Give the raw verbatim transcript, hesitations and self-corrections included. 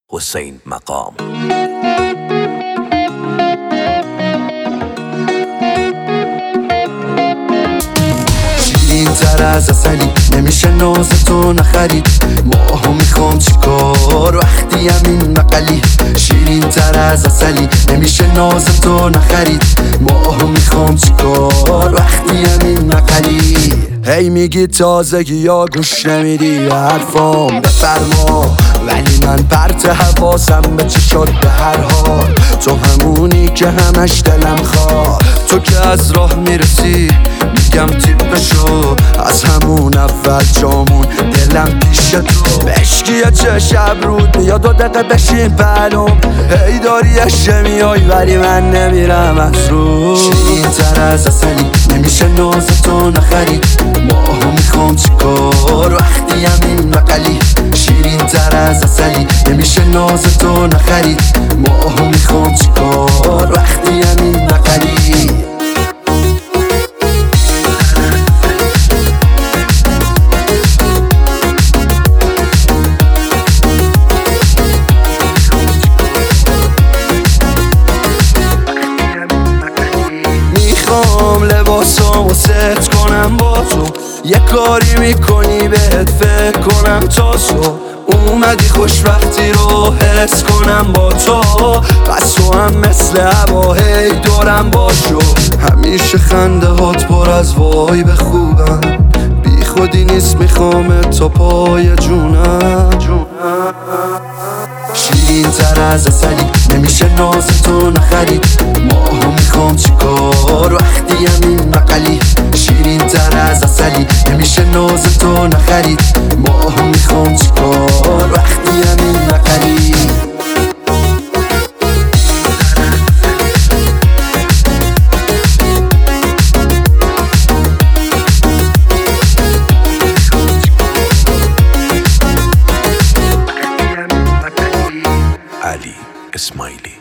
حسین مقام. شیرین تر از عسلی نمیشه ناز تو نخرید. ماهو میخوام چیکار وقتی همین مقلی. شیرین تر از عسلی نمیشه ناز تو نخرید. ماهو میخوام چیکار وقتی همین مقلی. هی میگی تازگی یا گوش نمیدی به حرفام بفرما، ولی من پرت حواسم به چشات به هر حال. تو همونی که همش دلم خواه، تو که از راه میرسی میگم تیپشو. از همون اول جامون دلم پیش تو بشکیه چه شب رود میاد دو دقیقه بشین پلوم. هی داری اشته میای ولی من نمیرم از رو. شیرین تر از عسلی نمیشه ناز تو نخرید. ماهو میخوام چیکار وقتی همین مقلی. شیرین تر از عسلی نمیشه ناز تو نخرید. ماهو میخوام چیکار وقتی همین مقلی. میخوام لباسامو ست کنم با تو، یه کاری میکنی بهت فکر کنم تا تو اومدی خوشبختی رو حس کنم با تو. پس تو هم مثل هوا هی دورم باشو. همیشه خنده هات پر از وای به خوبم، بی خودی نیست میخوام تا پای جونم. شیرین تر از عسلی نمیشه ناز تو نخرید. ماهو میخوام چیکار وقتی همین مقلی. شیرین تر از عسلی نمیشه ناز تو نخرید. ماهو میخوام چیکار وقتی همین مقلی. علی اسماعیلی.